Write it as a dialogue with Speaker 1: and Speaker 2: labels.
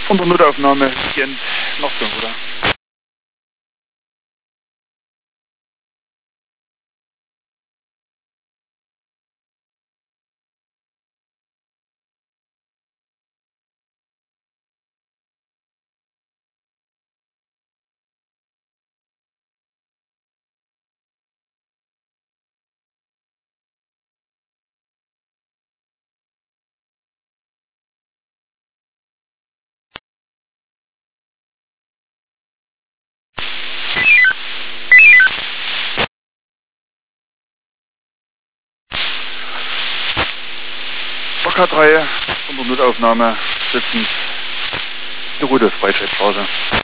Speaker 1: Unsere Notaufnahme beginnt noch so, oder? K3, unsere Notaufnahme sitzend, die Route ist Breitscheidstraße.